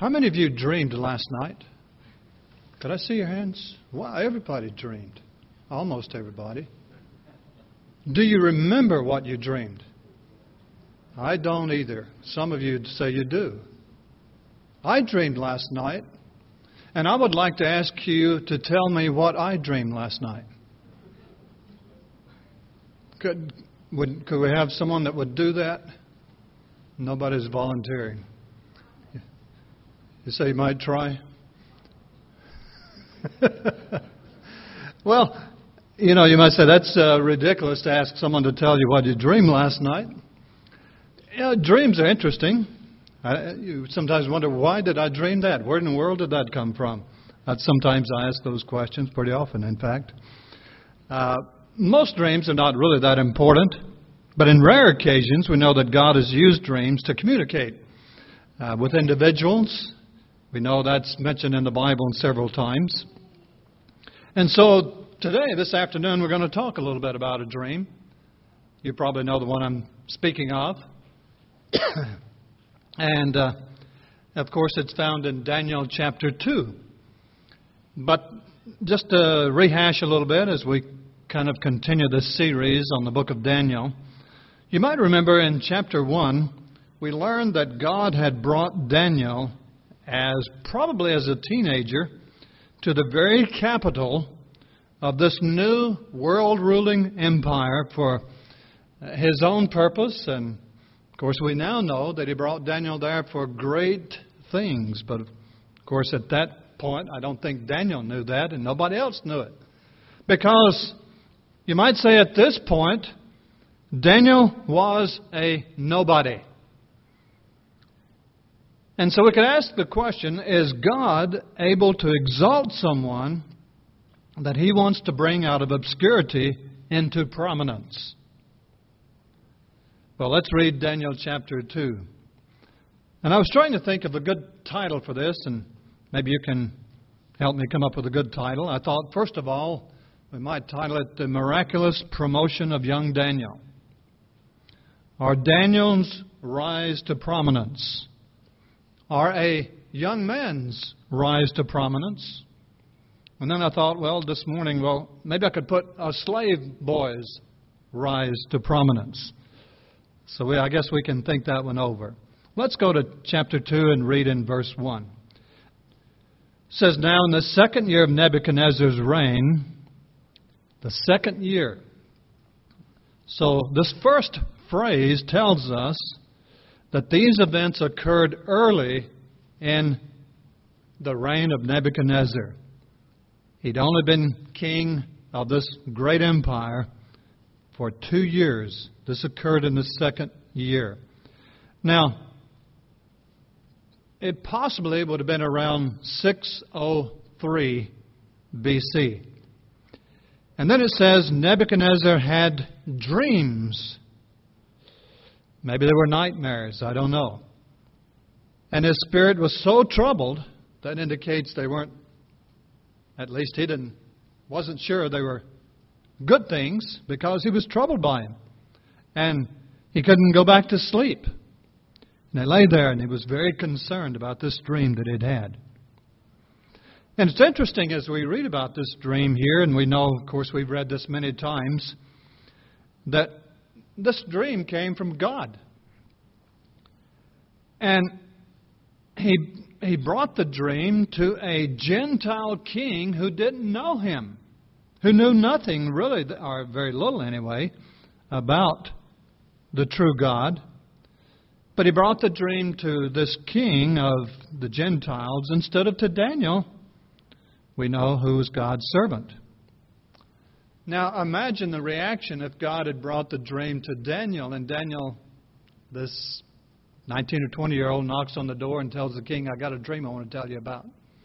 How many of you dreamed last night? Could I see your hands? Wow, everybody dreamed. Almost everybody. Do you remember what you dreamed? I don't either. Some of you say you do. I dreamed last night, and I would like to ask you to tell me what I dreamed last night. Could we have someone that would do that? Nobody's volunteering. You say you might try? Well, you might say that's ridiculous to ask someone to tell you what you dreamed last night. Dreams are interesting. You sometimes wonder, why did I dream that? Where in the world did that come from? Sometimes I ask those questions, pretty often, in fact. Most dreams are not really that important, but in rare occasions we know that God has used dreams to communicate with individuals. We know that's mentioned in the Bible several times. And so today, this afternoon, we're going to talk a little bit about a dream. You probably know the one I'm speaking of. And, of course, it's found in Daniel chapter 2. But just to rehash a little bit as we kind of continue this series on the book of Daniel, you might remember in chapter 1, we learned that God had brought Daniel probably as a teenager to the very capital of this new world-ruling empire for his own purpose. And, of course, we now know that he brought Daniel there for great things. But, of course, at that point, I don't think Daniel knew that, and nobody else knew it. Because, you might say at this point, Daniel was a nobody. And so we could ask the question, is God able to exalt someone that he wants to bring out of obscurity into prominence? Well, let's read Daniel chapter 2. And I was trying to think of a good title for this, and maybe you can help me come up with a good title. I thought, first of all, we might title it The Miraculous Promotion of Young Daniel, or Daniel's Rise to Prominence, or A Young Man's Rise to Prominence. And then I thought, this morning, maybe I could put a slave boy's rise to prominence. So I guess we can think that one over. Let's go to chapter 2 and read in verse 1. It says, Now in the second year of Nebuchadnezzar's reign, the second year. So this first phrase tells us that these events occurred early in the reign of Nebuchadnezzar. He'd only been king of this great empire for 2 years. This occurred in the second year. Now, it possibly would have been around 603 BC. And then it says Nebuchadnezzar had dreams. Maybe they were nightmares, I don't know. And his spirit was so troubled, that indicates they weren't, at least he wasn't sure they were good things, because he was troubled by them. And he couldn't go back to sleep. And he lay there and he was very concerned about this dream that he'd had. And it's interesting as we read about this dream here, and we know, of course, we've read this many times, that this dream came from God. And he brought the dream to a Gentile king who didn't know him, who knew nothing really, or very little anyway, about the true God. But he brought the dream to this king of the Gentiles instead of to Daniel, we know, who was God's servant. Now, imagine the reaction if God had brought the dream to Daniel, and Daniel, this 19 or 20-year-old, knocks on the door and tells the king, I got a dream I want to tell you about.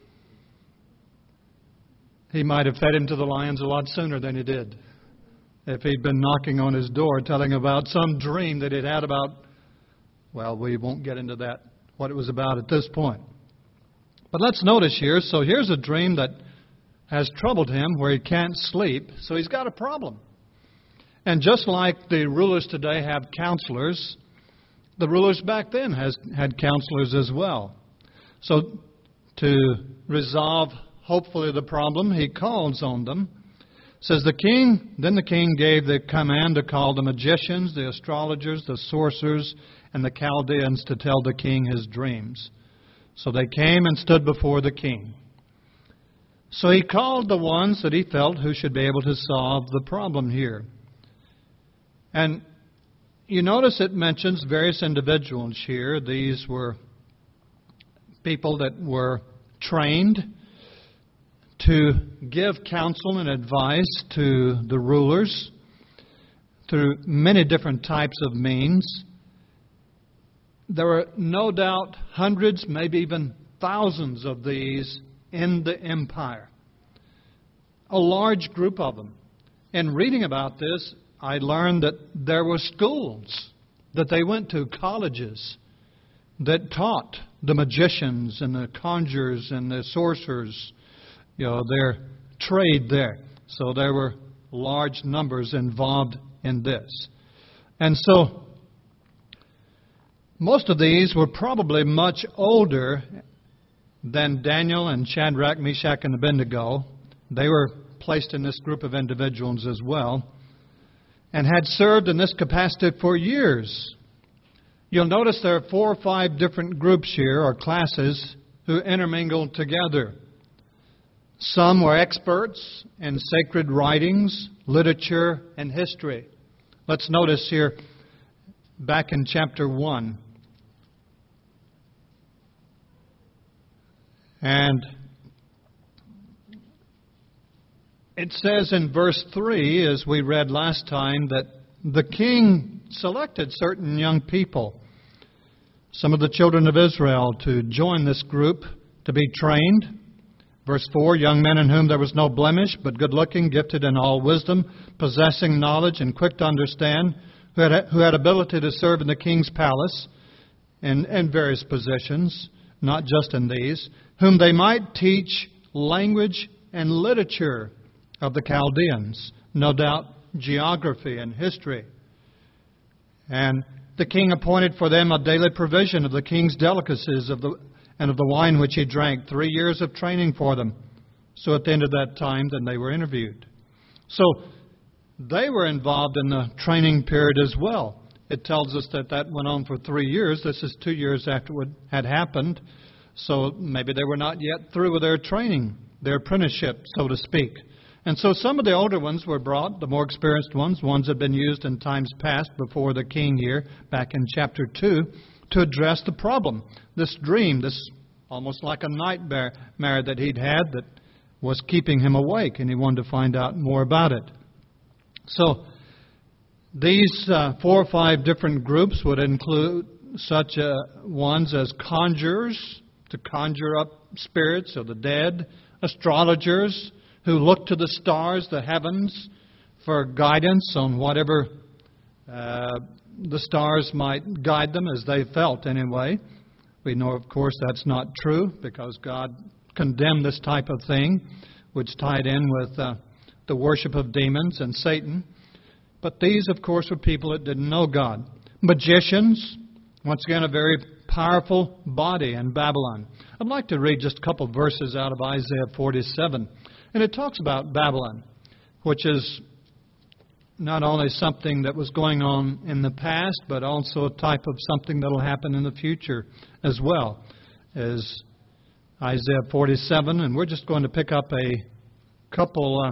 He might have fed him to the lions a lot sooner than he did if he'd been knocking on his door telling about some dream that he'd had about, we won't get into that, what it was about at this point. But let's notice here, so here's a dream that has troubled him where he can't sleep, so he's got a problem. And just like the rulers today have counselors, the rulers back then had counselors as well. So to resolve, hopefully, the problem, he calls on them. Says then the king gave the command to call the magicians, the astrologers, the sorcerers, and the Chaldeans to tell the king his dreams. So they came and stood before the king. So he called the ones that he felt who should be able to solve the problem here. And you notice it mentions various individuals here. These were people that were trained to give counsel and advice to the rulers through many different types of means. There were no doubt hundreds, maybe even thousands of these in the empire. A large group of them. In reading about this, I learned that there were schools that they went to, colleges, that taught the magicians and the conjurers and the sorcerers, their trade there. So there were large numbers involved in this. And so most of these were probably much older than Daniel and Shadrach, Meshach, and Abednego. They were placed in this group of individuals as well, and had served in this capacity for years. You'll notice there are 4 or 5 different groups here, or classes, who intermingled together. Some were experts in sacred writings, literature, and history. Let's notice here, back in chapter 1. And it says in verse 3, as we read last time, that the king selected certain young people, some of the children of Israel, to join this group to be trained. Verse 4, young men in whom there was no blemish, but good-looking, gifted in all wisdom, possessing knowledge and quick to understand, who had ability to serve in the king's palace in various positions, not just in these, whom they might teach language and literature of the Chaldeans, no doubt geography and history. And the king appointed for them a daily provision of the king's delicacies and of the wine which he drank, 3 years of training for them. So at the end of that time, then they were interviewed. So they were involved in the training period as well. It tells us that went on for 3 years. This is 2 years after what had happened. So maybe they were not yet through with their training, their apprenticeship, so to speak. And so some of the older ones were brought, the more experienced ones that had been used in times past before the king here, back in chapter 2, to address the problem. This dream, this almost like a nightmare that he'd had that was keeping him awake, and he wanted to find out more about it. So these 4 or 5 different groups would include such ones as conjurers, to conjure up spirits of the dead, astrologers, who look to the stars, the heavens, for guidance on whatever the stars might guide them as they felt anyway. We know, of course, that's not true because God condemned this type of thing, which tied in with the worship of demons and Satan. But these, of course, were people that didn't know God. Magicians, once again, a very powerful body in Babylon. I'd like to read just a couple verses out of Isaiah 47. And it talks about Babylon, which is not only something that was going on in the past, but also a type of something that will happen in the future as well, as Isaiah 47. And we're just going to pick up a couple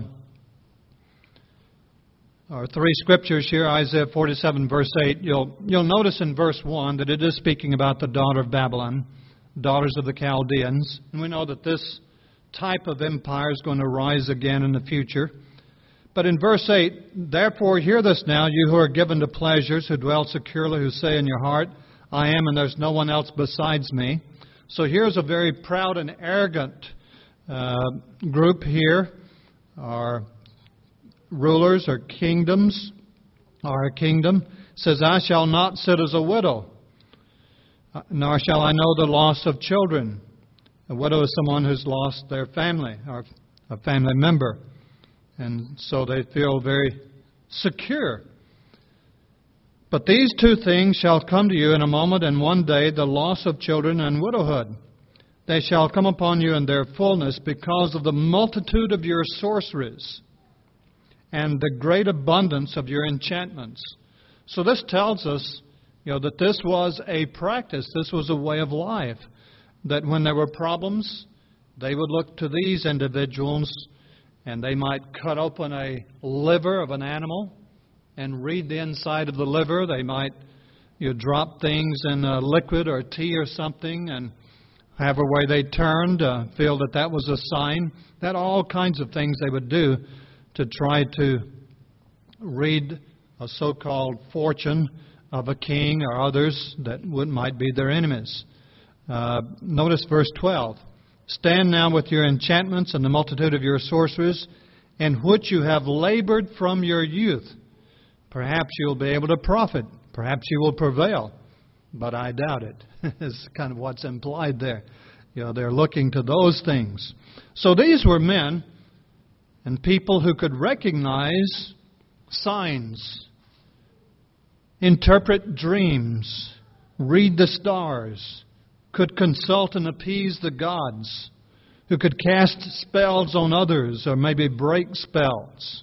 or 3 scriptures here. Isaiah 47, verse 8. You'll notice in verse 1 that it is speaking about the daughter of Babylon, daughters of the Chaldeans. And we know that this type of empire is going to rise again in the future. But in verse 8, therefore hear this now, you who are given to pleasures, who dwell securely, who say in your heart, I am and there's no one else besides me. So here's a very proud and arrogant group here, our rulers or kingdoms, or a kingdom. It says, I shall not sit as a widow, nor shall I know the loss of children. A widow is someone who's lost their family, or a family member. And so they feel very secure. But these 2 things shall come to you in a moment, and one day, the loss of children and widowhood. they shall come upon you in their fullness because of the multitude of your sorceries and the great abundance of your enchantments. So this tells us, that this was a practice, this was a way of life, that when there were problems, they would look to these individuals and they might cut open a liver of an animal and read the inside of the liver. They might drop things in a liquid or tea or something, and however way they turned, feel that was a sign. That all kinds of things they would do to try to read a so-called fortune of a king or others that might be their enemies. Notice verse 12. Stand now with your enchantments and the multitude of your sorceries, in which you have labored from your youth. Perhaps you'll be able to profit. Perhaps you will prevail. But I doubt it. Is kind of what's implied there. They're looking to those things. So these were men and people who could recognize signs, interpret dreams, read the stars, could consult and appease the gods, who could cast spells on others or maybe break spells.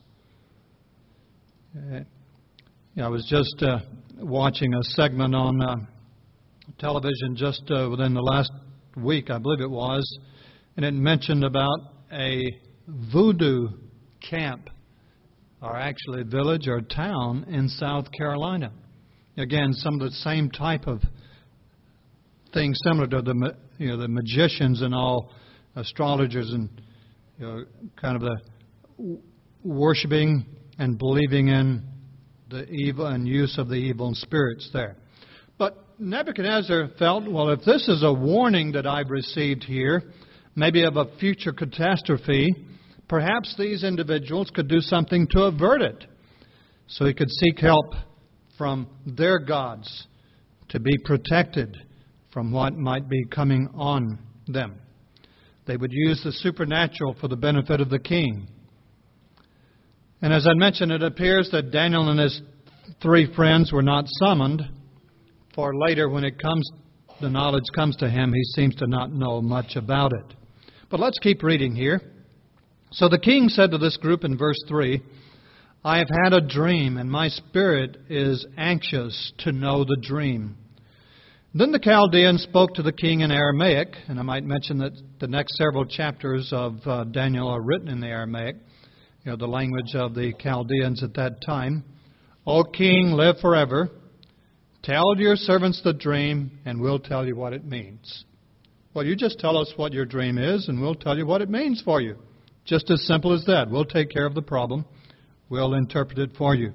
I was just watching a segment on television just within the last week, I believe it was, and it mentioned about a voodoo camp, or actually village or town in South Carolina. Again, some of the same type of things similar to the magicians and all, astrologers and kind of the worshiping and believing in the evil and use of the evil spirits there. But Nebuchadnezzar felt, well, if this is a warning that I've received here, maybe of a future catastrophe, perhaps these individuals could do something to avert it. So he could seek help from their gods to be protected from what might be coming on them. They would use the supernatural for the benefit of the king. And as I mentioned, it appears that Daniel and his three friends were not summoned, for later when the knowledge comes to him, he seems to not know much about it. But let's keep reading here. So the king said to this group in verse 3, I have had a dream, and my spirit is anxious to know the dream. Then the Chaldeans spoke to the king in Aramaic, and I might mention that the next several chapters of Daniel are written in the Aramaic, the language of the Chaldeans at that time. O king, live forever. Tell your servants the dream, and we'll tell you what it means. Well, you just tell us what your dream is, and we'll tell you what it means for you. Just as simple as that. We'll take care of the problem. We'll interpret it for you.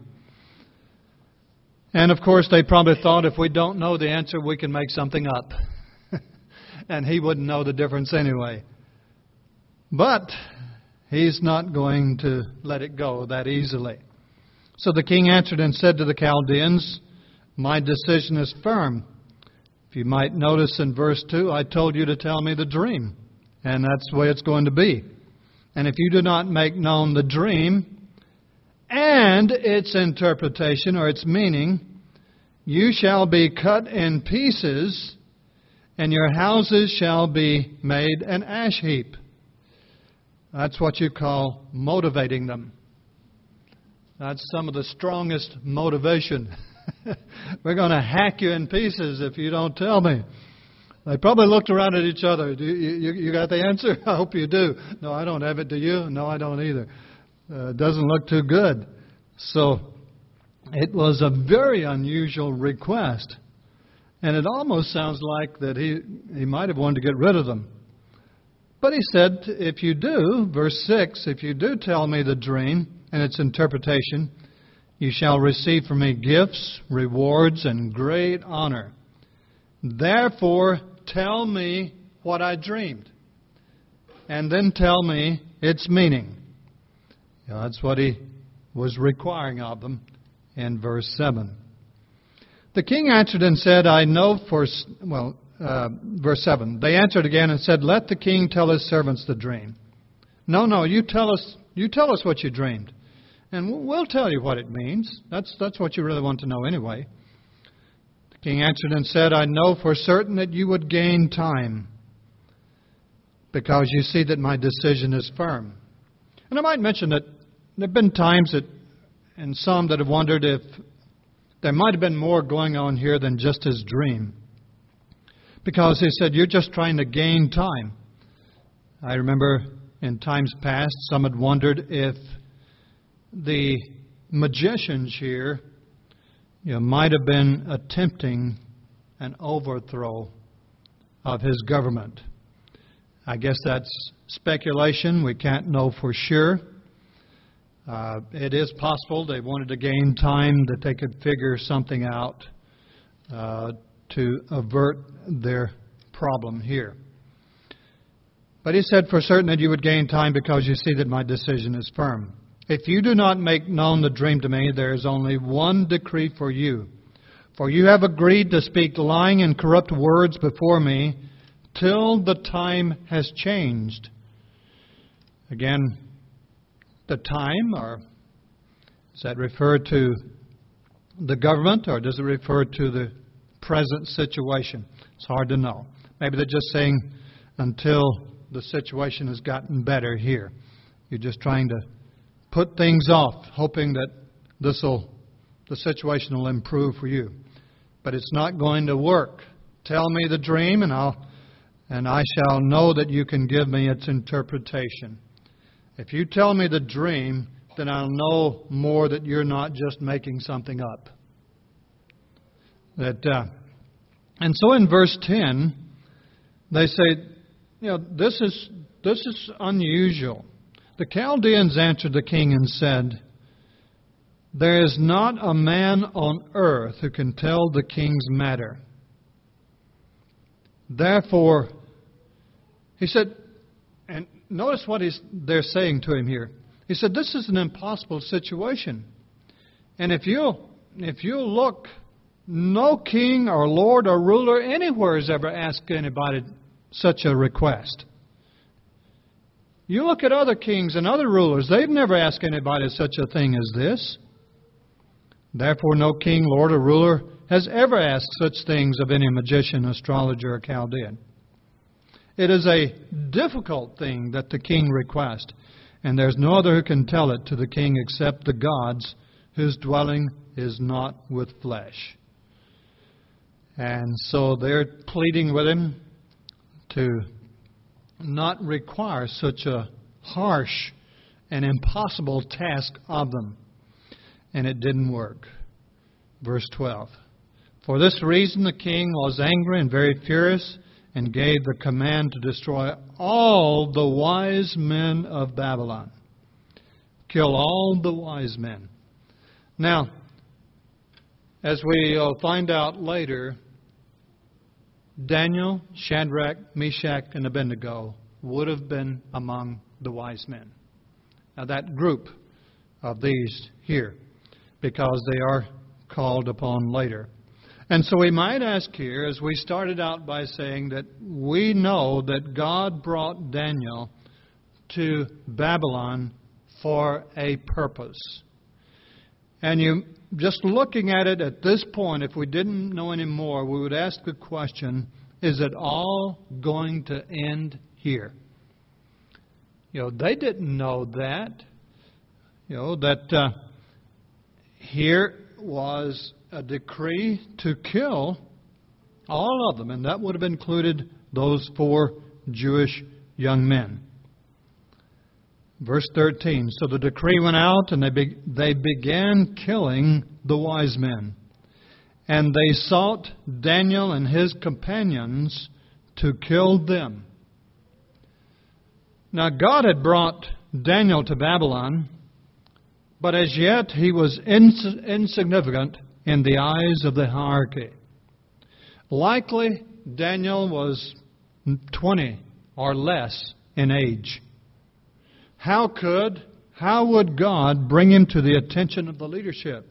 And, of course, they probably thought if we don't know the answer, we can make something up. And he wouldn't know the difference anyway. But he's not going to let it go that easily. So the king answered and said to the Chaldeans, my decision is firm. If you might notice in verse 2, I told you to tell me the dream. And that's the way it's going to be. And if you do not make known the dream and its interpretation or its meaning, you shall be cut in pieces, and your houses shall be made an ash heap. That's what you call motivating them. That's some of the strongest motivation. We're going to hack you in pieces if you don't tell me. They probably looked around at each other. You got the answer? I hope you do. No, I don't have it. Do you? No, I don't either. It doesn't look too good. So it was a very unusual request. And it almost sounds like that he might have wanted to get rid of them. But he said, if you do, verse 6, if you do tell me the dream and its interpretation, you shall receive from me gifts, rewards, and great honor. Therefore, tell me what I dreamed, and then tell me its meaning. That's what he was requiring of them in verse 7. The king answered and said, verse 7. They answered again and said, let the king tell his servants the dream. No, you tell us what you dreamed, and we'll tell you what it means. That's what you really want to know anyway. The king answered and said, I know for certain that you would gain time. because you see that my decision is firm. And I might mention that there have been times that, and some that have wondered if there might have been more going on here than just his dream. Because he said, you're just trying to gain time. I remember in times past, some had wondered if the magicians here might have been attempting an overthrow of his government. I guess that's speculation. We can't know for sure. It is possible they wanted to gain time that they could figure something out to avert their problem here. But he said for certain that you would gain time because you see that my decision is firm. If you do not make known the dream to me, there is only one decree for you. For you have agreed to speak lying and corrupt words before me till the time has changed. Again, the time, or does that refer to the government, or does it refer to the present situation? It's hard to know. Maybe they're just saying until the situation has gotten better here. You're just trying to put things off, hoping that the situation will improve for you. But it's not going to work. Tell me the dream, and I shall know that you can give me its interpretation. If you tell me the dream, then I'll know more that you're not just making something up. And so in verse 10, they say, this is unusual. The Chaldeans answered the king and said, there is not a man on earth who can tell the king's matter. Therefore, he said, and notice what they're saying to him here. He said, this is an impossible situation. And if you look, no king or lord or ruler anywhere has ever asked anybody such a request. You look at other kings and other rulers, they've never asked anybody such a thing as this. Therefore, no king, lord, or ruler has ever asked such things of any magician, astrologer, or Chaldean. It is a difficult thing that the king requests, and there's no other who can tell it to the king except the gods, whose dwelling is not with flesh. And so they're pleading with him to not require such a harsh and impossible task of them. And it didn't work. Verse 12. For this reason the king was angry and very furious, and gave the command to destroy all the wise men of Babylon. Kill all the wise men. Now, as we'll find out later, Daniel, Shadrach, Meshach, and Abednego would have been among the wise men. Now that group of these here, because they are called upon later. And so we might ask here, as we started out by saying that we know that God brought Daniel to Babylon for a purpose. And you just looking at it at this point, if we didn't know any more, we would ask the question, is it all going to end here? They didn't know that. That here was a decree to kill all of them, and that would have included those 4 Jewish young men. Verse 13, so the decree went out, and they began killing the wise men. And they sought Daniel and his companions to kill them. Now God had brought Daniel to Babylon, but as yet he was insignificant in the eyes of the hierarchy. Likely Daniel was 20 or less in age. How would God bring him to the attention of the leadership?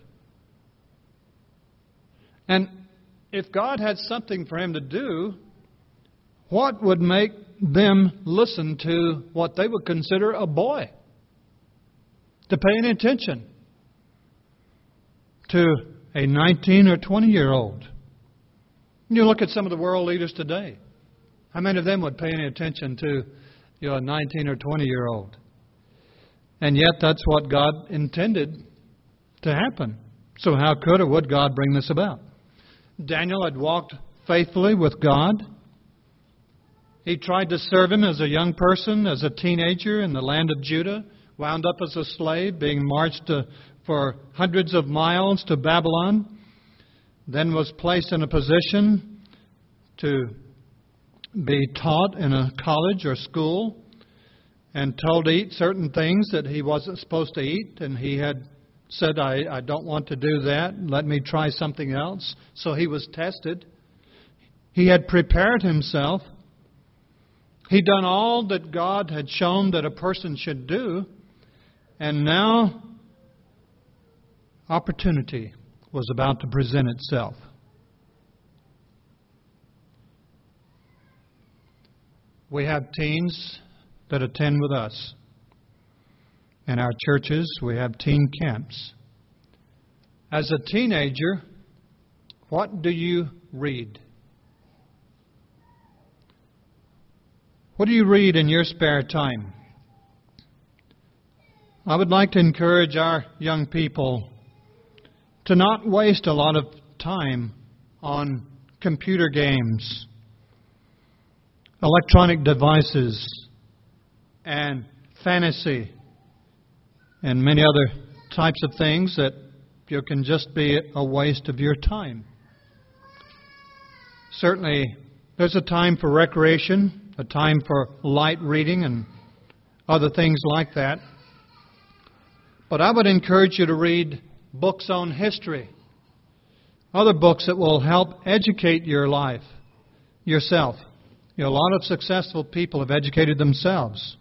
And if God had something for him to do, what would make them listen to what they would consider a boy? To pay any attention to a 19 or 20-year-old. You look at some of the world leaders today. How many of them would pay any attention to, a 19 or 20-year-old? And yet that's what God intended to happen. So how could or would God bring this about? Daniel had walked faithfully with God. He tried to serve Him as a young person, as a teenager in the land of Judah, wound up as a slave, being marched for hundreds of miles to Babylon, then was placed in a position to be taught in a college or school and told to eat certain things that he wasn't supposed to eat, and he had said, I don't want to do that, let me try something else. So he was tested. He had prepared himself. He'd done all that God had shown that a person should do, and now opportunity was about to present itself. We have teens that attend with us. In our churches, we have teen camps. As a teenager, what do you read? What do you read in your spare time? I would like to encourage our young people to not waste a lot of time on computer games, electronic devices, and fantasy, and many other types of things that can just be a waste of your time. Certainly, there's a time for recreation, a time for light reading and other things like that. But I would encourage you to read books on history, other books that will help educate your life, yourself. A lot of successful people have educated themselves.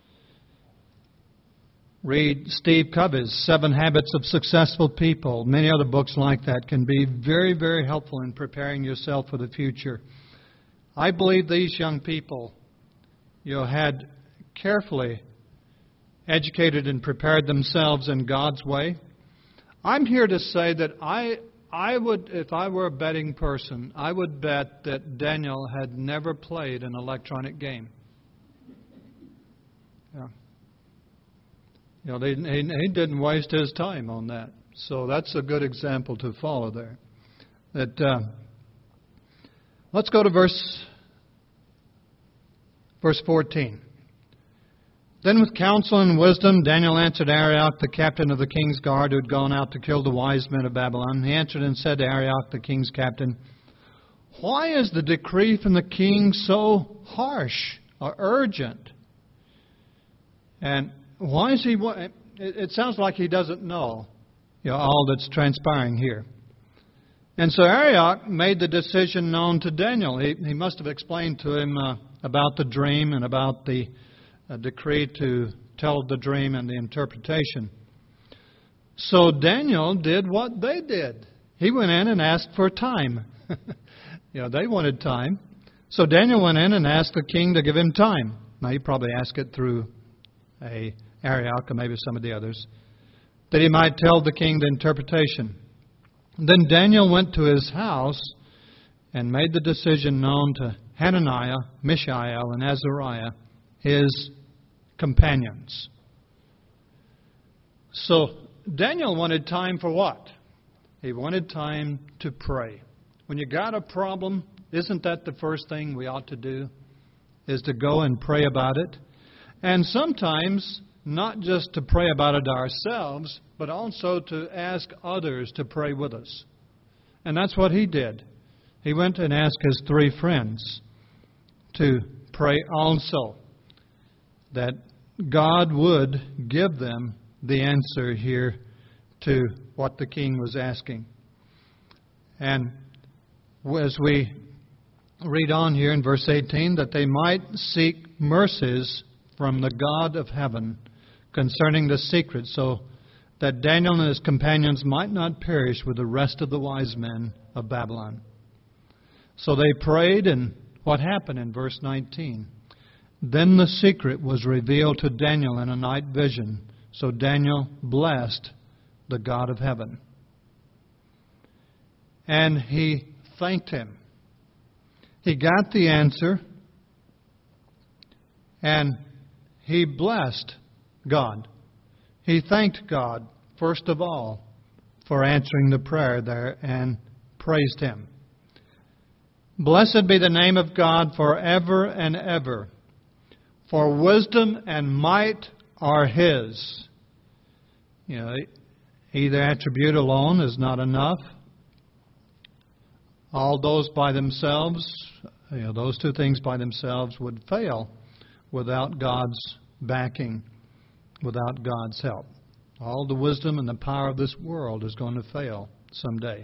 Read Steve Covey's 7 Habits of Successful People. Many other books like that can be very, very helpful in preparing yourself for the future. I believe these young people, had carefully educated and prepared themselves in God's way. I'm here to say that I would, if I were a betting person, I would bet that Daniel had never played an electronic game. He didn't waste his time on that. So that's a good example to follow there. Let's go to verse 14. Then with counsel and wisdom, Daniel answered Arioch, the captain of the king's guard, who had gone out to kill the wise men of Babylon. He answered and said to Arioch, the king's captain, why is the decree from the king so harsh or urgent? And why is he... It sounds like he doesn't know, all that's transpiring here. And so Arioch made the decision known to Daniel. He must have explained to him about the dream and about the decree to tell the dream and the interpretation. So Daniel did what they did. He went in and asked for time. They wanted time. So Daniel went in and asked the king to give him time. Now, he probably asked it through a Arioch or maybe some of the others, that he might tell the king the interpretation. Then Daniel went to his house and made the decision known to Hananiah, Mishael, and Azariah, his companions. So Daniel wanted time for what? He wanted time to pray. When you got a problem, isn't that the first thing we ought to do? Is to go and pray about it. And sometimes not just to pray about it ourselves, but also to ask others to pray with us. And that's what he did. He went and asked his 3 friends to pray also, that God would give them the answer here to what the king was asking. And as we read on here in verse 18, that they might seek mercies from the God of heaven concerning the secret, so that Daniel and his companions might not perish with the rest of the wise men of Babylon. So they prayed, and what happened in verse 19? Then the secret was revealed to Daniel in a night vision. So Daniel blessed the God of heaven. And he thanked him. He got the answer, And he blessed God. He thanked God, first of all, for answering the prayer there and praised Him. Blessed be the name of God forever and ever, for wisdom and might are His. Either attribute alone is not enough. All those by themselves, those two things by themselves would fail without God's backing, without God's help. All the wisdom and the power of this world is going to fail someday.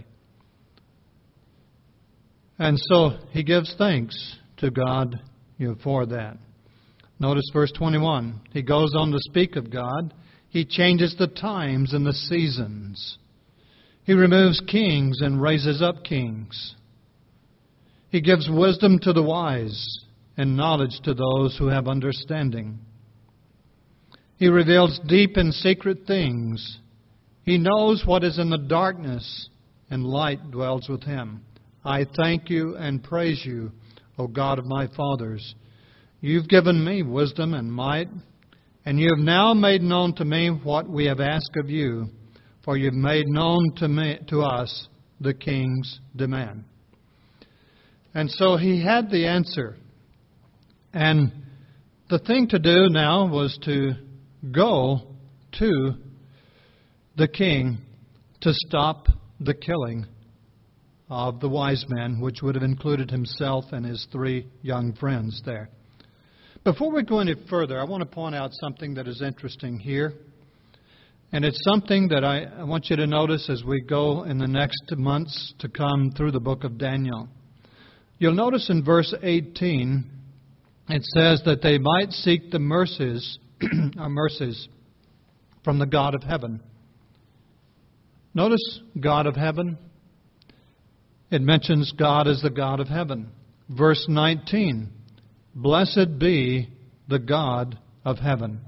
And so he gives thanks to God for that. Notice verse 21. He goes on to speak of God. He changes the times and the seasons. He removes kings and raises up kings. He gives wisdom to the wise and knowledge to those who have understanding. He reveals deep and secret things. He knows what is in the darkness, and light dwells with Him. I thank you and praise you, O God of my fathers. You've given me wisdom and might, and you have now made known to me what we have asked of you, for you've made known to us the king's demand. And so he had the answer. And the thing to do now was to go to the king to stop the killing of the wise men, which would have included himself and his 3 young friends there. Before we go any further, I want to point out something that is interesting here. And it's something that I want you to notice as we go in the next months to come through the book of Daniel. You'll notice in verse 18, it says that they might seek the mercies from the God of heaven. Notice God of heaven. It mentions God as the God of heaven. Verse 19, blessed be the God of heaven.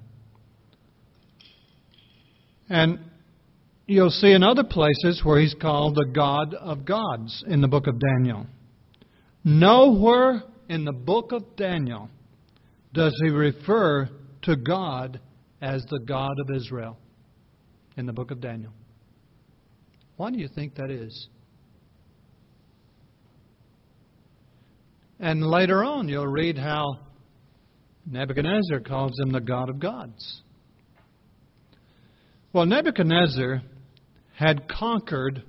And you'll see in other places where He's called the God of gods in the book of Daniel. Nowhere in the book of Daniel does He refer to God as the God of Israel in the book of Daniel. Why do you think that is? And later on, you'll read how Nebuchadnezzar calls Him the God of gods. Well, Nebuchadnezzar had conquered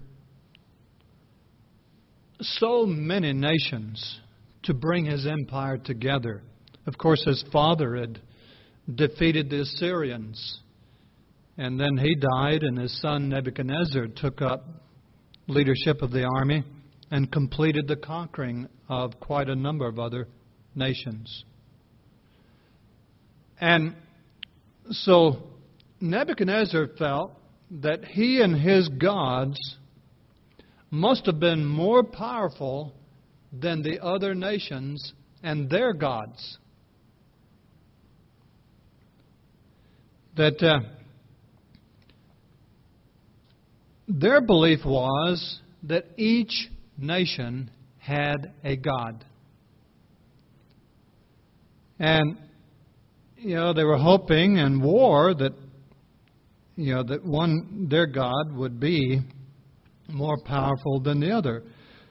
so many nations to bring his empire together. Of course, his father had defeated the Assyrians. And then he died, and his son Nebuchadnezzar took up leadership of the army and completed the conquering of quite a number of other nations. And so Nebuchadnezzar felt that he and his gods must have been more powerful than the other nations and their gods. That their belief was that each nation had a god. And, they were hoping in war that, that their god would be more powerful than the other.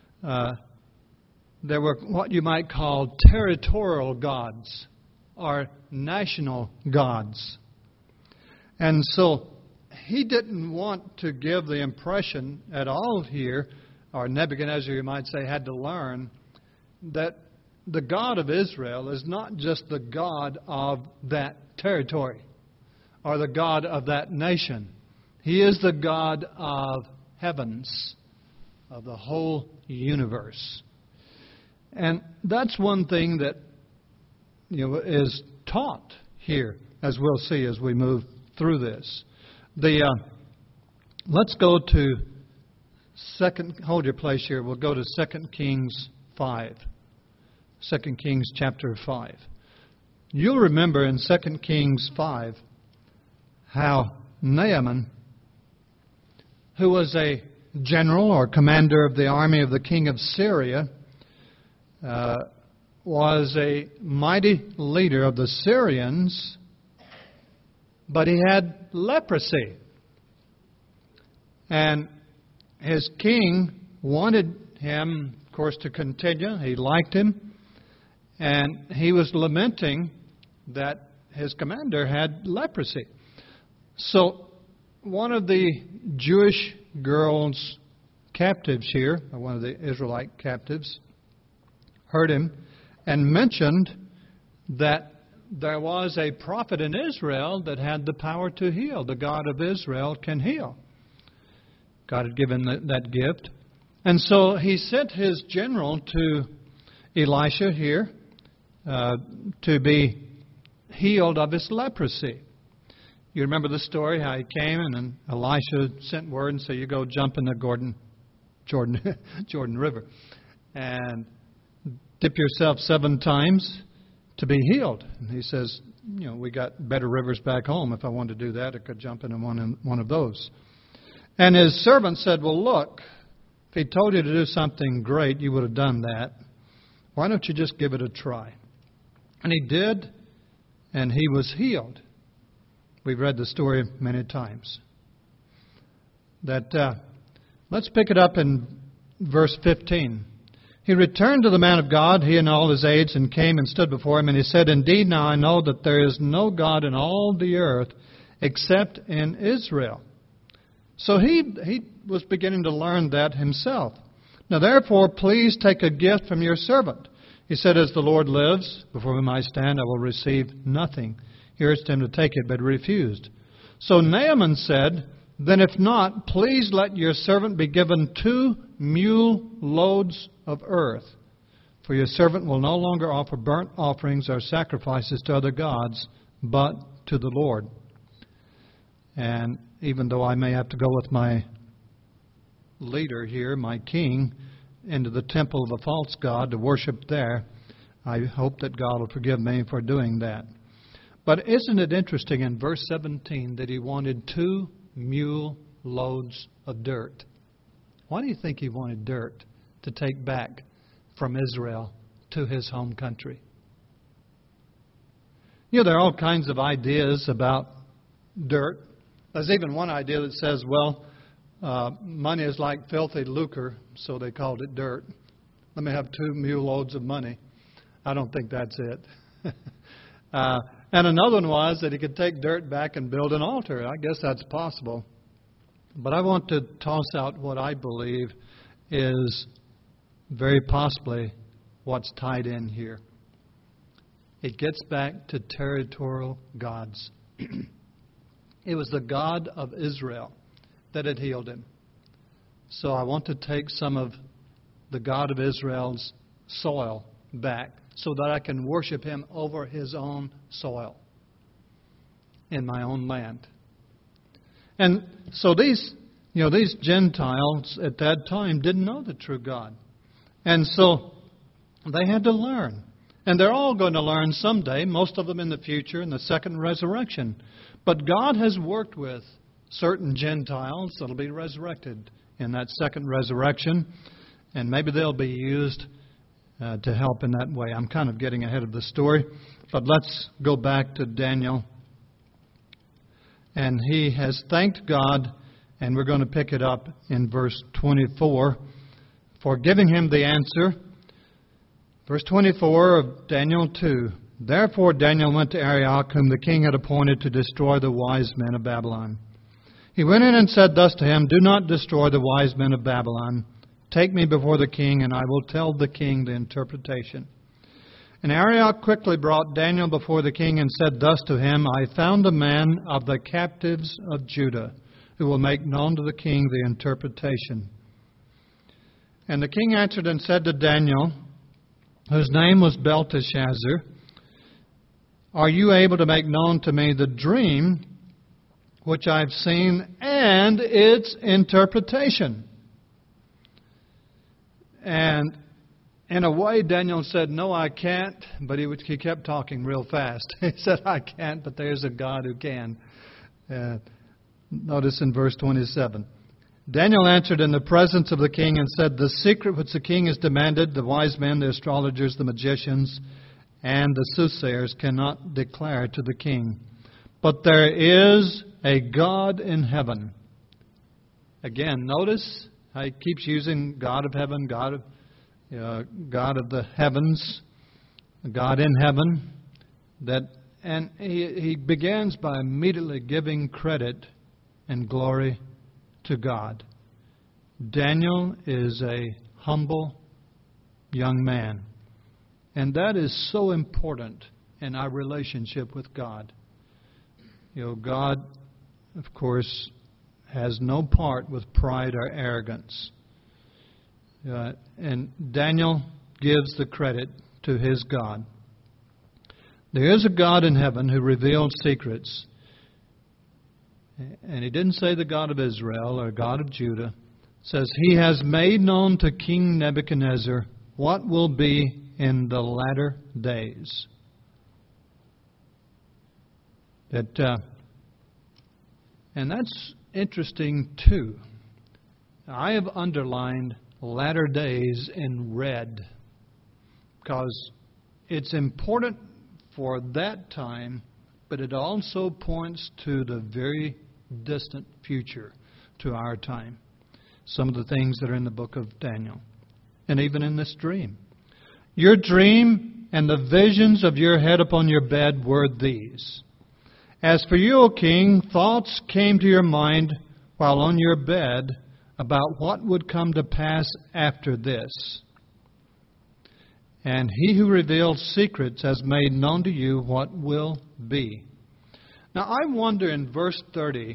There were what you might call territorial gods or national gods. And so he didn't want to give the impression at all here, or Nebuchadnezzar, you might say, had to learn that the God of Israel is not just the God of that territory or the God of that nation. He is the God of heavens, of the whole universe. And that's one thing that is taught here, as we'll see as we move through this. Let's go to hold your place here. We'll go to 2 Kings 5. 2 Kings chapter 5. You'll remember in 2 Kings 5 how Naaman, who was a general or commander of the army of the king of Syria, was a mighty leader of the Syrians, but he had leprosy. And his king wanted him, of course, to continue. He liked him. And he was lamenting that his commander had leprosy. So one of the Jewish girls, captives here, or one of the Israelite captives, heard him and mentioned that there was a prophet in Israel that had the power to heal. The God of Israel can heal. God had given that gift. And so he sent his general to Elisha here to be healed of his leprosy. You remember the story, how he came and then Elisha sent word and said, you go jump in the Jordan River and dip yourself 7 times to be healed. And he says, we got better rivers back home. If I wanted to do that, I could jump in one of those. And his servant said, well, look, if he told you to do something great, you would have done that. Why don't you just give it a try? And he did, and he was healed. We've read the story many times. Let's pick it up in verse 15. He returned to the man of God, he and all his aides, and came and stood before him. And he said, indeed, now I know that there is no God in all the earth except in Israel. So he was beginning to learn that himself. Now therefore, please take a gift from your servant. He said, as the Lord lives, before whom I stand, I will receive nothing. He urged him to take it, but he refused. So Naaman said, then if not, please let your servant be given 2 mule loads of earth. For your servant will no longer offer burnt offerings or sacrifices to other gods, but to the Lord. And even though I may have to go with my leader here, my king, into the temple of a false god to worship there, I hope that God will forgive me for doing that. But isn't it interesting in verse 17 that he wanted 2 mule loads of dirt? Why do you think he wanted dirt to take back from Israel to his home country? There are all kinds of ideas about dirt. There's even one idea that says, money is like filthy lucre, so they called it dirt. Let me have 2 mule loads of money. I don't think that's it. And another one was that he could take dirt back and build an altar. I guess that's possible. But I want to toss out what I believe is very possibly what's tied in here. It gets back to territorial gods. It was the God of Israel that had healed him. So I want to take some of the God of Israel's soil back so that I can worship him over his own soil in my own land. And so these Gentiles at that time didn't know the true God. And so they had to learn. And they're all going to learn someday, most of them in the future, in the second resurrection. But God has worked with certain Gentiles that will be resurrected in that second resurrection. And maybe they'll be used to help in that way. I'm kind of getting ahead of the story. But let's go back to Daniel. And he has thanked God, and we're going to pick it up in verse 24, for giving him the answer. Verse 24 of Daniel 2. Therefore Daniel went to Arioch, whom the king had appointed to destroy the wise men of Babylon. He went in and said thus to him, do not destroy the wise men of Babylon. Take me before the king, and I will tell the king the interpretation. And Arioch quickly brought Daniel before the king and said thus to him, I found a man of the captives of Judah, who will make known to the king the interpretation. And the king answered and said to Daniel, whose name was Belteshazzar, are you able to make known to me the dream which I've seen and its interpretation? And in a way, Daniel said, no, I can't. But he kept talking real fast. He said, I can't, but there's a God who can. Notice in verse 27. Daniel answered in the presence of the king and said, the secret which the king has demanded, the wise men, the astrologers, the magicians, and the soothsayers cannot declare to the king. But there is a God in heaven. Again, notice how he keeps using God of heaven, God of the heavens, God in heaven. And he begins by immediately giving credit and glory to God. Daniel is a humble young man. And that is so important in our relationship with God. God, of course, has no part with pride or arrogance. And Daniel gives the credit to his God. There is a God in heaven who reveals secrets. And he didn't say the God of Israel or God of Judah. It says, he has made known to King Nebuchadnezzar what will be in the latter days. And that's interesting too. I have underlined latter days in red because it's important for that time, but it also points to the very distant future, to our time. Some of the things that are in the book of Daniel, and even in this dream. Your dream and the visions of your head upon your bed were these. As for you, O king, thoughts came to your mind while on your bed about what would come to pass after this. And he who reveals secrets has made known to you what will be. Now I wonder in verse 30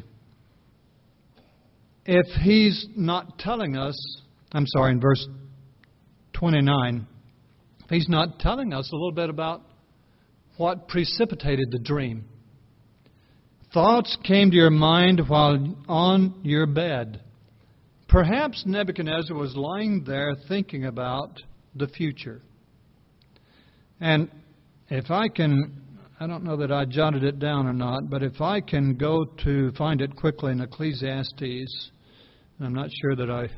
if he's not telling us, in verse 29, if he's not telling us a little bit about what precipitated the dream. Thoughts came to your mind while on your bed. Perhaps Nebuchadnezzar was lying there thinking about the future. And if I can, I don't know that I jotted it down or not, but if I can go to find it quickly in Ecclesiastes, I'm not sure that I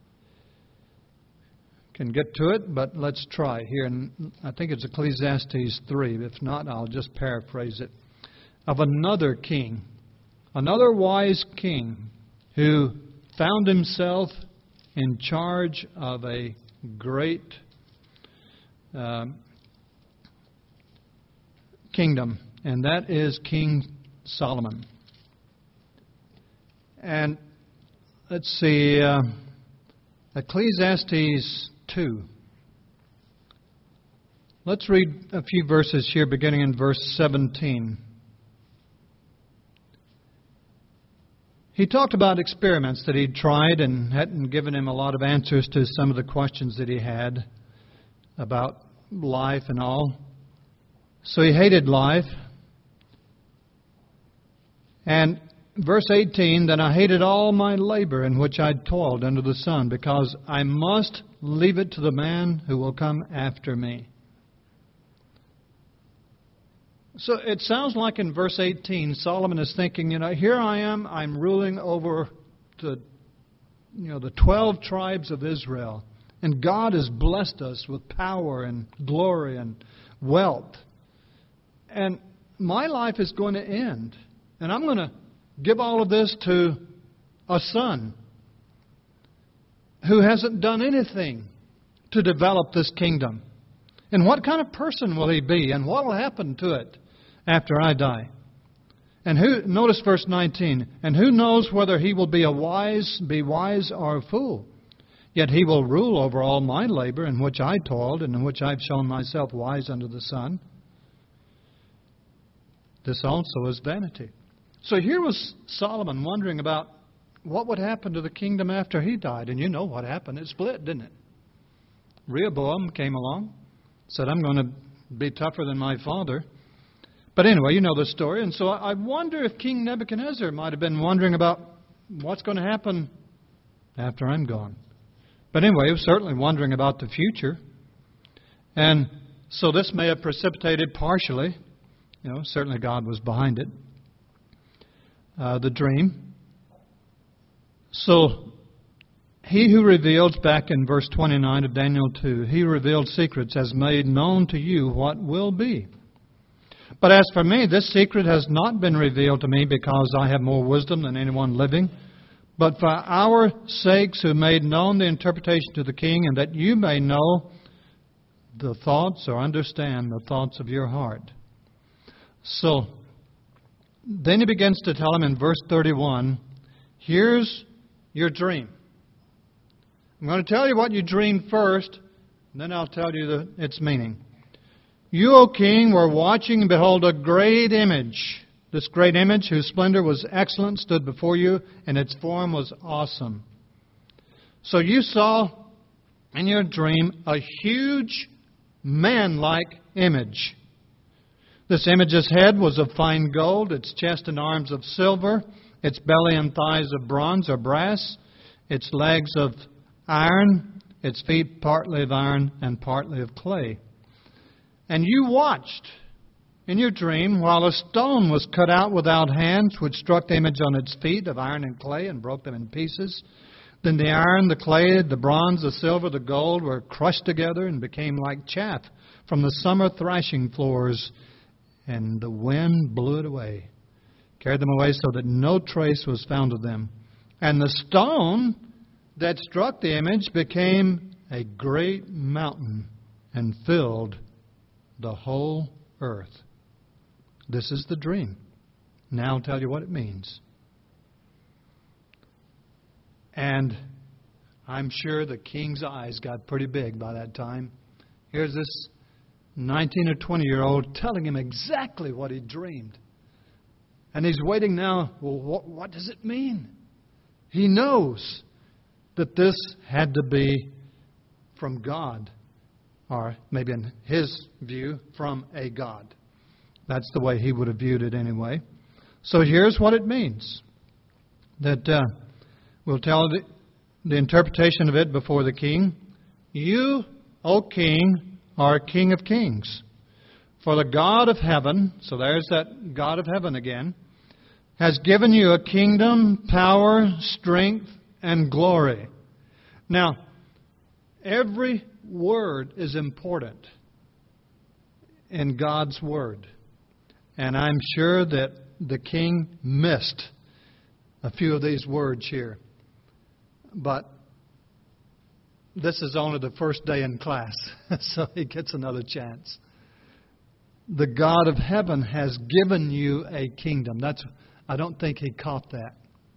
can get to it, but let's try here. And I think it's Ecclesiastes 3. If not, I'll just paraphrase it. Of another king, another wise king who found himself in charge of a great kingdom, and that is King Solomon. And let's see, Ecclesiastes 2. Let's read a few verses here, beginning in verse 17. He talked about experiments that he'd tried and hadn't given him a lot of answers to some of the questions that he had about life and all. So he hated life. And verse 18, then I hated all my labor in which I toiled under the sun, because I must leave it to the man who will come after me. So it sounds like in verse 18, Solomon is thinking, here I am, I'm ruling over the 12 tribes of Israel. And God has blessed us with power and glory and wealth. And my life is going to end. And I'm going to give all of this to a son who hasn't done anything to develop this kingdom. And what kind of person will he be? And what will happen to it after I die? And notice verse 19. And who knows whether he will be wise or a fool? Yet he will rule over all my labor in which I toiled and in which I've shown myself wise under the sun. This also is vanity. So here was Solomon wondering about what would happen to the kingdom after he died. And you know what happened. It split, didn't it? Rehoboam came along, said, I'm going to be tougher than my father. But anyway, you know the story. And so I wonder if King Nebuchadnezzar might have been wondering about what's going to happen after I'm gone. But anyway, he was certainly wondering about the future. And so this may have precipitated partially, certainly God was behind it, the dream. So, he who reveals, back in verse 29 of Daniel 2, he who revealed secrets has made known to you what will be. But as for me, this secret has not been revealed to me because I have more wisdom than anyone living, but for our sakes who made known the interpretation to the king, and that you may know the thoughts or understand the thoughts of your heart. So, then he begins to tell him in verse 31, here's your dream. I'm going to tell you what you dreamed first, and then I'll tell you its meaning. You, O king, were watching, and behold, a great image. This great image, whose splendor was excellent, stood before you, and its form was awesome. So you saw in your dream a huge man-like image. This image's head was of fine gold, its chest and arms of silver, its belly and thighs of bronze or brass, its legs of iron, its feet partly of iron and partly of clay. And you watched in your dream while a stone was cut out without hands, which struck the image on its feet of iron and clay and broke them in pieces. Then the iron, the clay, the bronze, the silver, the gold were crushed together and became like chaff from the summer thrashing floors, and the wind blew it away, carried them away so that no trace was found of them. And the stone that struck the image became a great mountain and filled the whole earth. This is the dream. Now I'll tell you what it means. And I'm sure the king's eyes got pretty big by that time. Here's this 19 or 20-year-old telling him exactly what he dreamed. And he's waiting now. Well, what does it mean? He knows that this had to be from God, or maybe in his view, from a God. That's the way he would have viewed it anyway. So here's what it means. That we'll tell the interpretation of it before the king. You, O king, are King of kings. For the God of heaven, so there's that God of heaven again, has given you a kingdom, power, strength, and glory. Now, every word is important in God's Word. And I'm sure that the king missed a few of these words here. But this is only the first day in class, so he gets another chance. The God of heaven has given you a kingdom. I don't think he caught that.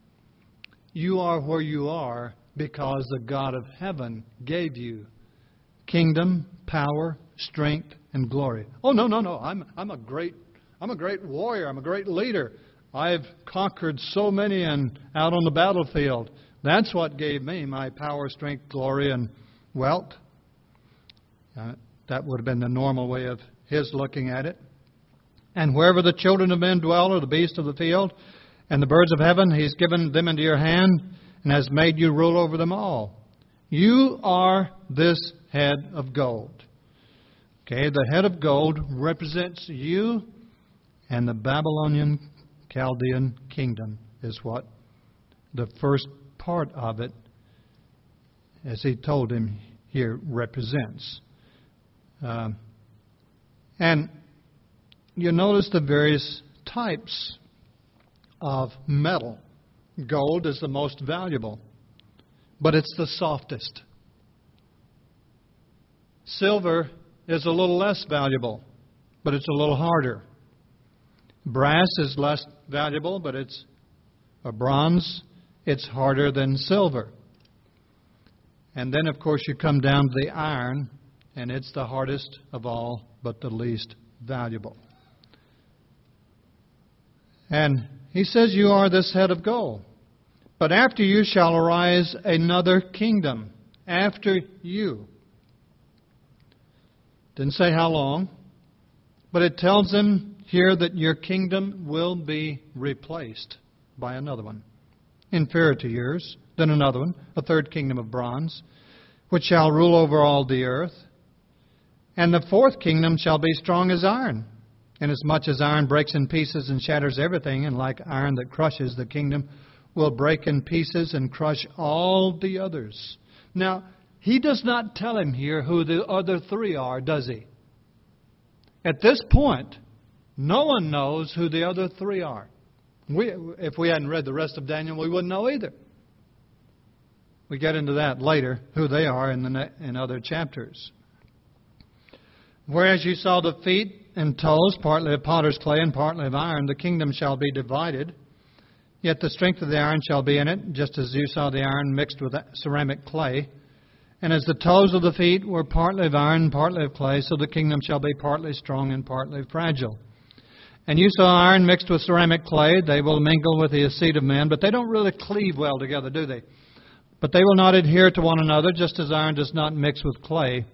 You are where you are because the God of heaven gave you kingdom, power, strength, and glory. Oh, no. I'm a great warrior. I'm a great leader. I've conquered so many and out on the battlefield. That's what gave me my power, strength, glory, and wealth. That would have been the normal way of his looking at it. And wherever the children of men dwell, or the beasts of the field, and the birds of heaven, he's given them into your hand, and has made you rule over them all. You are this head of gold. Okay, the head of gold represents you, and the Babylonian Chaldean kingdom is what the first part of it, as he told him here, represents. And you notice the various types of metal. Gold is the most valuable, but it's the softest. Silver is a little less valuable, but it's a little harder. Brass is less valuable, but it's a bronze. It's harder than silver. And then, of course, you come down to the iron, and it's the hardest of all, but the least valuable. And he says, you are this head of gold. But after you shall arise another kingdom. After you. Didn't say how long. But it tells him here that your kingdom will be replaced by another one. Inferior to yours. Then another one. A third kingdom of bronze. Which shall rule over all the earth. And the fourth kingdom shall be strong as iron. Inasmuch as iron breaks in pieces and shatters everything, and like iron that crushes, the kingdom will break in pieces and crush all the others. Now, he does not tell him here who the other three are, does he? At this point, no one knows who the other three are. If we hadn't read the rest of Daniel, we wouldn't know either. We get into that later, who they are in other chapters. Whereas you saw the feet and toes, partly of potter's clay and partly of iron, the kingdom shall be divided. Yet the strength of the iron shall be in it, just as you saw the iron mixed with ceramic clay. And as the toes of the feet were partly of iron and partly of clay, so the kingdom shall be partly strong and partly fragile. And you saw iron mixed with ceramic clay. They will mingle with the seed of men, but they don't really cleave well together, do they? But they will not adhere to one another, just as iron does not mix with clay.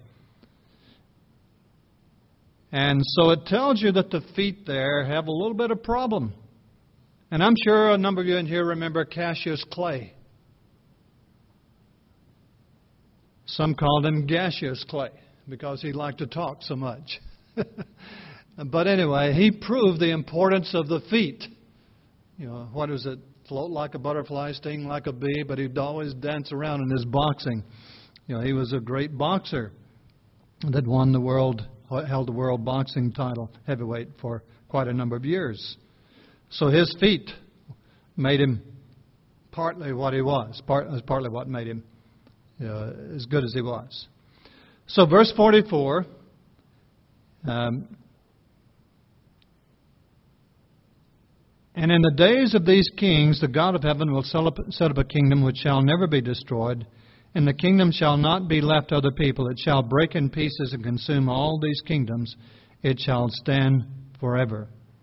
And so it tells you that the feet there have a little bit of problem. And I'm sure a number of you in here remember Cassius Clay. Some called him gaseous clay because he liked to talk so much. But anyway, he proved the importance of the feet. You know, what is it? Float like a butterfly, sting like a bee, but he'd always dance around in his boxing. You know, he was a great boxer that won the world, held the world boxing title, heavyweight, for quite a number of years. So his feet made him partly what he was, partly what made him as good as he was. So verse 44, and in the days of these kings, the God of heaven will set up a kingdom which shall never be destroyed, and the kingdom shall not be left to other people. It shall break in pieces and consume all these kingdoms. It shall stand forever.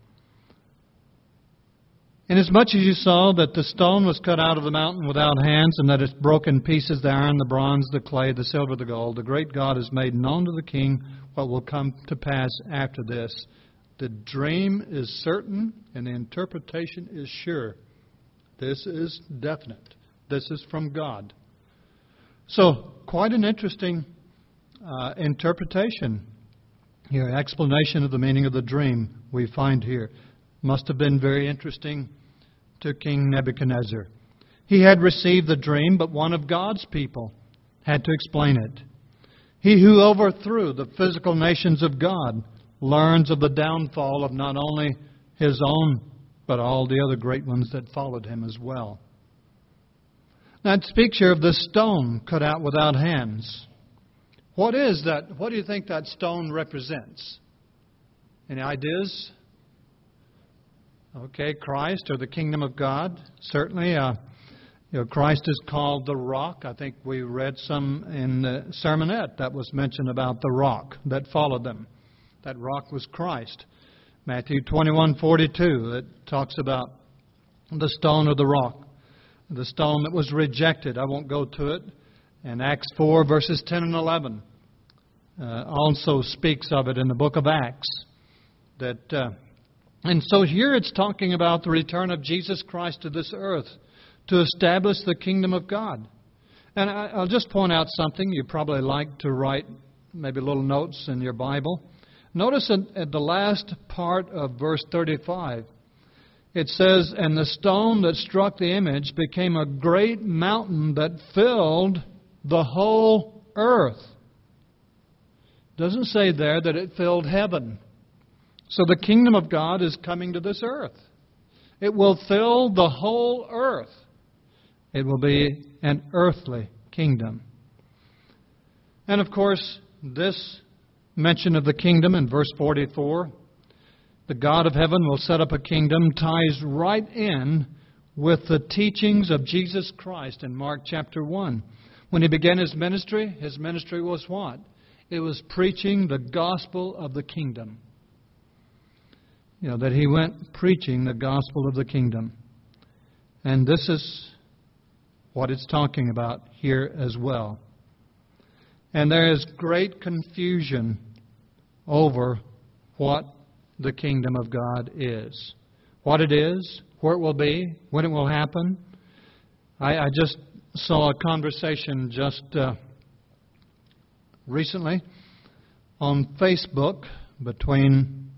Inasmuch as you saw that the stone was cut out of the mountain without hands, and that it broke in pieces the iron, the bronze, the clay, the silver, the gold, the great God has made known to the king what will come to pass after this. The dream is certain, and the interpretation is sure. This is definite. This is from God. So, quite an interesting interpretation here, explanation of the meaning of the dream we find here. Must have been very interesting to King Nebuchadnezzar. He had received the dream, but one of God's people had to explain it. He who overthrew the physical nations of God learns of the downfall of not only his own, but all the other great ones that followed him as well. Now it speaks here of the stone cut out without hands. What is that? What do you think that stone represents? Any ideas? Okay, Christ or the kingdom of God. Certainly, Christ is called the rock. I think we read some in the sermonette that was mentioned about the rock that followed them. That rock was Christ. Matthew 21:42, it talks about the stone or the rock, the stone that was rejected. I won't go to it. And Acts 4, verses 10 and 11 also speaks of it in the book of Acts. And so here it's talking about the return of Jesus Christ to this earth to establish the kingdom of God. And I'll just point out something you probably like to write, maybe little notes in your Bible. Notice at the last part of verse 35, it says, and the stone that struck the image became a great mountain that filled the whole earth. It doesn't say there that it filled heaven. So the kingdom of God is coming to this earth. It will fill the whole earth. It will be an earthly kingdom. And of course, this mention of the kingdom in verse 44, the God of heaven will set up a kingdom, ties right in with the teachings of Jesus Christ in Mark chapter 1. When he began his ministry was what? It was preaching the gospel of the kingdom. You know, that he went preaching the gospel of the kingdom. And this is what it's talking about here as well. And there is great confusion over what the kingdom of God is. What it is, where it will be, when it will happen. I just saw a conversation just recently on Facebook between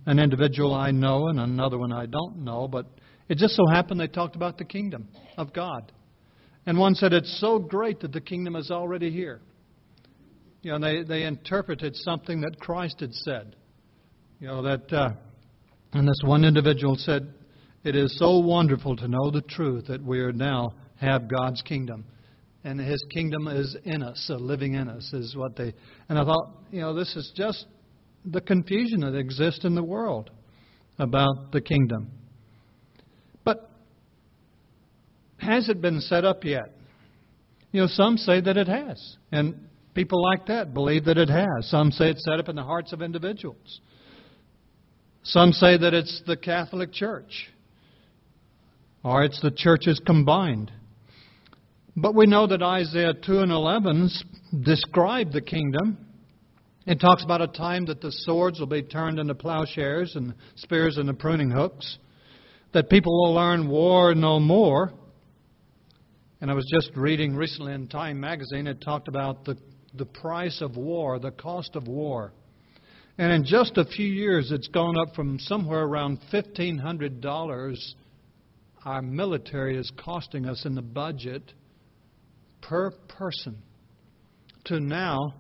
an individual I know and another one I don't know, but it just so happened they talked about the kingdom of God. And one said, it's so great that the kingdom is already here. You know, they interpreted something that Christ had said. You know, and this one individual said, it is so wonderful to know the truth that we are now have God's kingdom. And His kingdom is in us, living in us, is what they... And I thought, you know, this is just the confusion that exists in the world about the kingdom. But has it been set up yet? You know, some say that it has. And people like that believe that it has. Some say it's set up in the hearts of individuals. Some say that it's the Catholic Church, or it's the churches combined. But we know that Isaiah 2 and 11 describe the kingdom. It talks about a time that the swords will be turned into plowshares and spears into pruning hooks, that people will learn war no more. And I was just reading recently in Time magazine, it talked about the price of war, the cost of war. And in just a few years, it's gone up from somewhere around $1,500 our military is costing us in the budget per person to now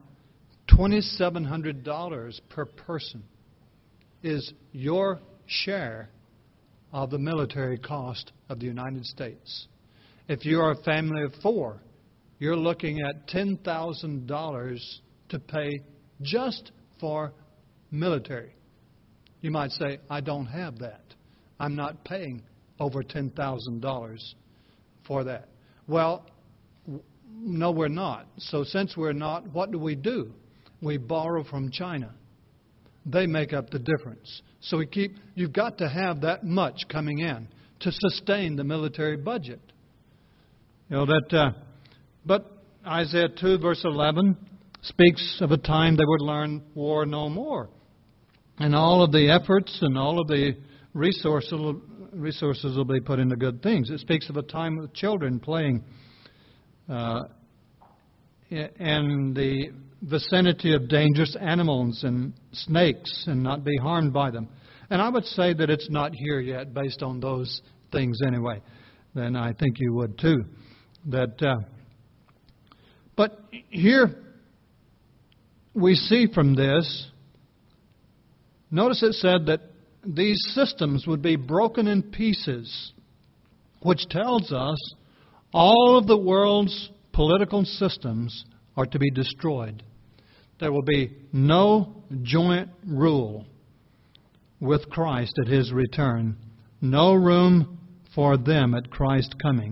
$2,700 per person is your share of the military cost of the United States. If you are a family of 4, you're looking at $10,000 to pay just for military. You might say, I don't have that. I'm not paying over $10,000 for that. Well, no, we're not. So since we're not, what do? We borrow from China. They make up the difference. So you've got to have that much coming in to sustain the military budget. You know but Isaiah 2 verse 11 speaks of a time they would learn war no more. And all of the efforts and all of the resources will be put into good things. It speaks of a time of children playing in the vicinity of dangerous animals and snakes and not be harmed by them. And I would say that it's not here yet based on those things anyway. Then I think you would too. But here we see from this, notice it said that these systems would be broken in pieces, which tells us all of the world's political systems are to be destroyed. There will be no joint rule with Christ at His return. No room for them at Christ's coming.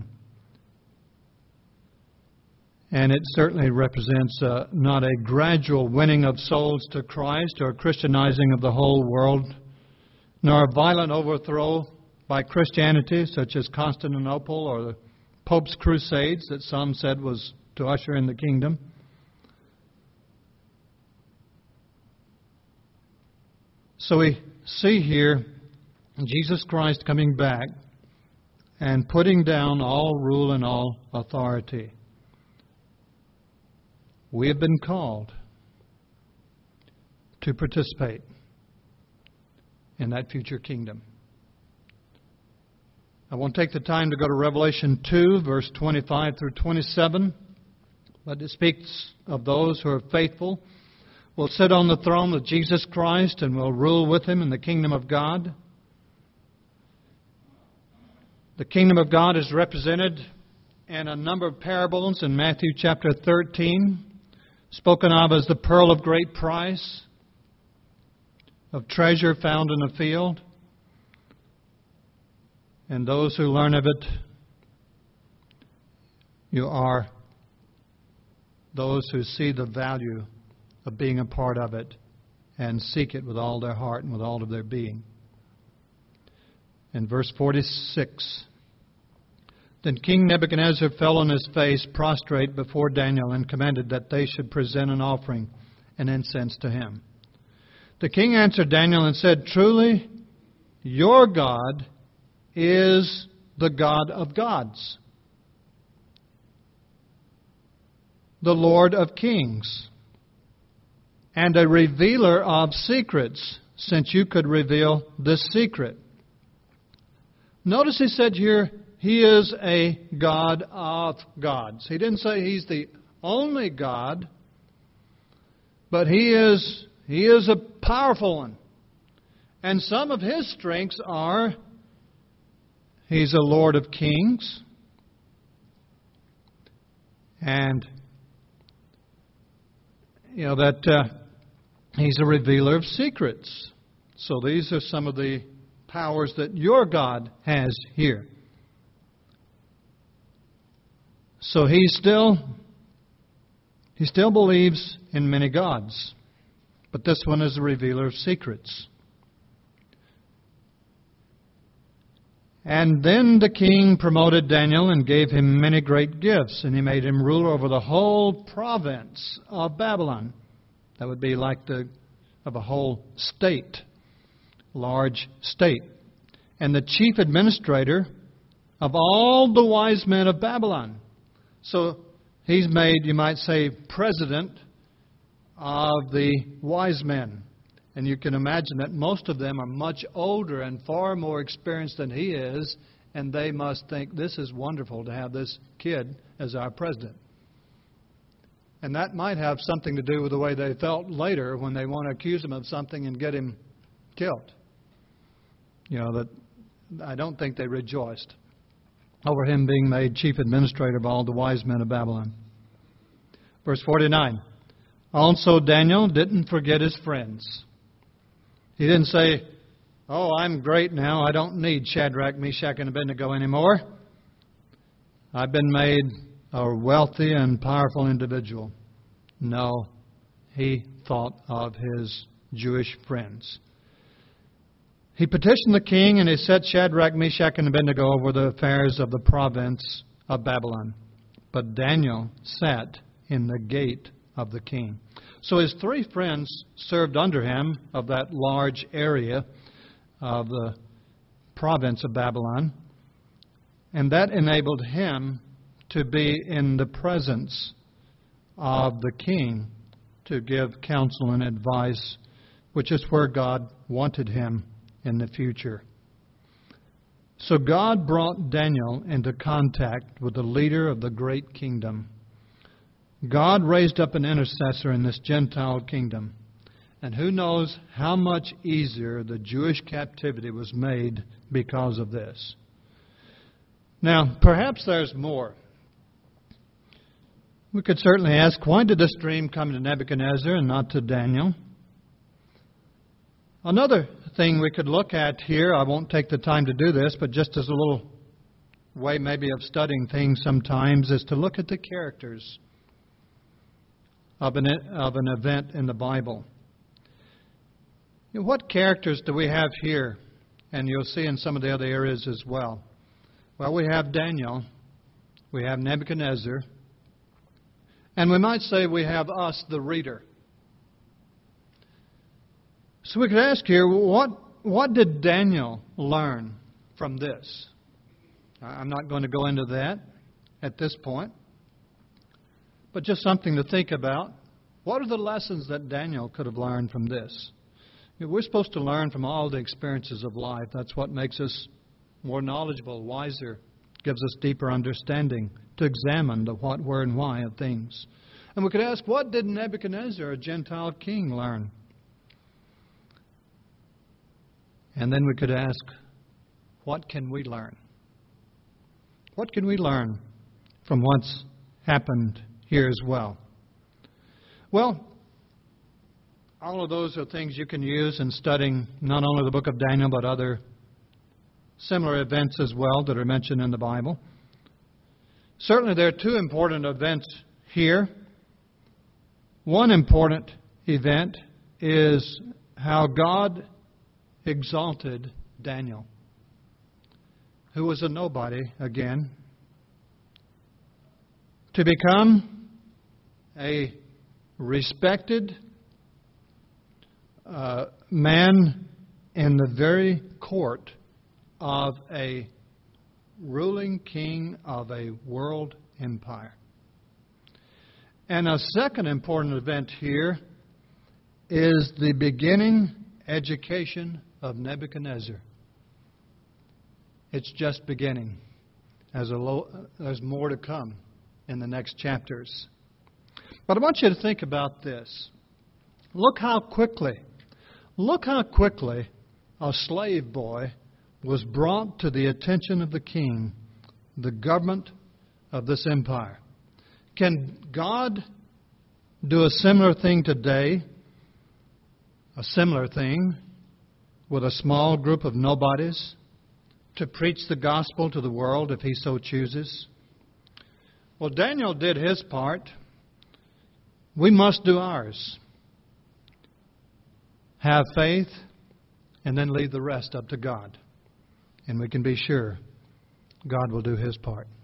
And it certainly represents not a gradual winning of souls to Christ or Christianizing of the whole world, nor a violent overthrow by Christianity, such as Constantinople or the Pope's Crusades that some said was to usher in the kingdom. So we see here Jesus Christ coming back and putting down all rule and all authority. We have been called to participate in that future kingdom. I won't take the time to go to Revelation 2, verse 25 through 27, but it speaks of those who are faithful, will sit on the throne with Jesus Christ and will rule with Him in the kingdom of God. The kingdom of God is represented in a number of parables in Matthew chapter 13, spoken of as the pearl of great price, of treasure found in a field. And those who learn of it, you are those who see the value of being a part of it and seek it with all their heart and with all of their being. In verse 46, then King Nebuchadnezzar fell on his face, prostrate before Daniel, and commanded that they should present an offering and incense to him. The king answered Daniel and said, truly, your God is the God of gods, the Lord of kings, and a revealer of secrets. since you could reveal this secret. Notice he said here, He is a God of gods. He didn't say He's the only God, but He is a powerful one. And some of His strengths are He's a Lord of kings, and that He's a revealer of secrets. So these are some of the powers that your God has here. So He still believes in many gods, but this one is a revealer of secrets. And then the king promoted Daniel and gave him many great gifts, and he made him ruler over the whole province of Babylon. That would be like of a whole state, large state. And the chief administrator of all the wise men of Babylon. So he's made, you might say, president of the wise men. And you can imagine that most of them are much older and far more experienced than he is, and they must think, this is wonderful to have this kid as our president. And that might have something to do with the way they felt later when they want to accuse him of something and get him killed. That I don't think they rejoiced over him being made chief administrator of all the wise men of Babylon. Verse 49. Also Daniel didn't forget his friends. He didn't say, oh, I'm great now. I don't need Shadrach, Meshach, and Abednego anymore. I've been made a wealthy and powerful individual. No, he thought of his Jewish friends. He petitioned the king, and he set Shadrach, Meshach, and Abednego over the affairs of the province of Babylon. But Daniel sat in the gate of the king. So his three friends served under him of that large area of the province of Babylon, and that enabled him to be in the presence of the king to give counsel and advice, which is where God wanted him in the future. So God brought Daniel into contact with the leader of the great kingdom. God raised up an intercessor in this Gentile kingdom. And who knows how much easier the Jewish captivity was made because of this. Now, perhaps there's more. We could certainly ask, why did this dream come to Nebuchadnezzar and not to Daniel? Another thing we could look at here, I won't take the time to do this, but just as a little way maybe of studying things sometimes, is to look at the characters of an event in the Bible. What characters do we have here? And you'll see in some of the other areas as well. Well, we have Daniel, we have Nebuchadnezzar, and we might say we have us, the reader. So we could ask here, what did Daniel learn from this? I'm not going to go into that at this point, but just something to think about. What are the lessons that Daniel could have learned from this? We're supposed to learn from all the experiences of life. That's what makes us more knowledgeable, wiser, gives us deeper understanding to examine the what, where, and why of things. And we could ask, what did Nebuchadnezzar, a Gentile king, learn? And then we could ask, what can we learn? What can we learn from what's happened here as well? Well, all of those are things you can use in studying not only the book of Daniel, but other similar events as well that are mentioned in the Bible. Certainly there are two important events here. One important event is how God exalted Daniel, who was a nobody again, to become a respected man in the very court of a ruling king of a world empire. And a second important event here is the beginning education of Nebuchadnezzar. It's just beginning. There's more to come in the next chapters. But I want you to think about this. Look how quickly a slave boy was brought to the attention of the king, the government of this empire. Can God do a similar thing today? A similar thing with a small group of nobodies to preach the gospel to the world if He so chooses? Well, Daniel did his part. We must do ours. Have faith and then leave the rest up to God. And we can be sure God will do His part.